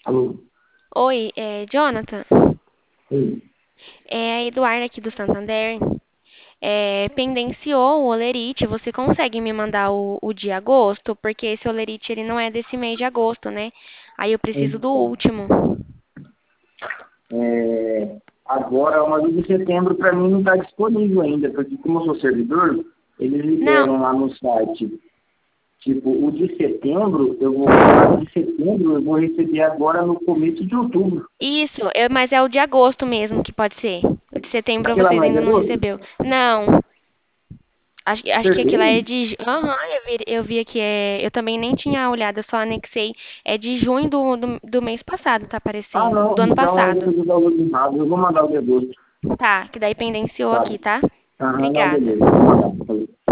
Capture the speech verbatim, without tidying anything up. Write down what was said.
Alô? Oi, é, Jonathan, Oi. é a Eduarda aqui do Santander. É, pendenciou o Olerite, você consegue me mandar o, o de agosto? Porque esse Olerite ele não é desse mês de agosto, né? Aí eu preciso do Então, último. é, agora, uma luz de setembro para mim não está disponível ainda, porque como eu sou servidor, eles Não, liberam lá no site. Tipo, o de setembro, eu vou, o salário de setembro eu vou receber agora no começo de outubro. isso, eu- mas é o de agosto mesmo que pode ser. O de setembro Aquela vocês não é de ainda não agosto? recebeu. Não, acho, que- acho que aquilo lá é Certeza? de. Aham, eu vi, eu vi aqui, é, eu também nem tinha olhado, eu só anexei. É de junho do, do, do mês passado, tá Ah, aparecendo. não, Do ano então eu passado. recebi o valor errado, eu vou mandar o de agosto. Tá, que daí pendenciou Tá. aqui, tá? Aham, não, Obrigada. beleza, eu vou mandar.